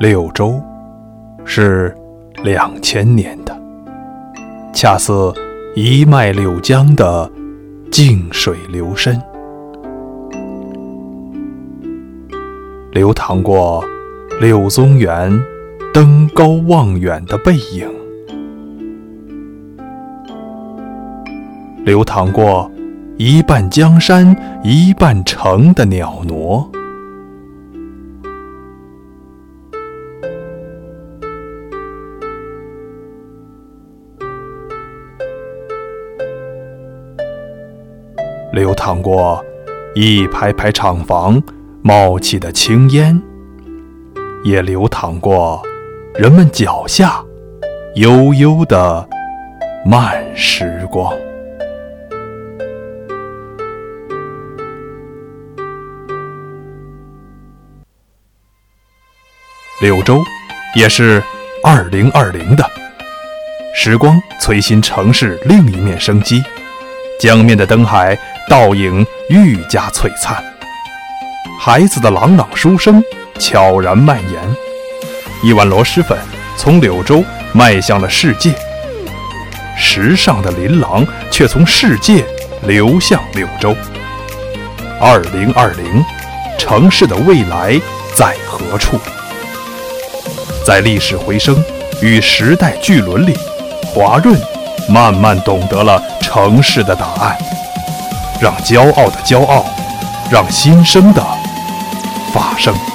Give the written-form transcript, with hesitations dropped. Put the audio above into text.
柳州是2000年的，恰似一脉柳江的静水流深，流淌过柳宗元登高望远的背影，流淌过一半江山一半城的袅娜，流淌过一排排厂房冒起的青烟，也流淌过人们脚下悠悠的慢时光。柳州也是2020的，时光催新城市另一面生机，江面的灯海倒影愈加璀璨，孩子的朗朗书声悄然蔓延，一碗螺蛳粉从柳州迈向了世界，时尚的琳琅却从世界流向柳州。2020，城市的未来在何处？在历史回声与时代巨轮里，华润慢慢懂得了城市的答案，让骄傲的骄傲，让新生的发生。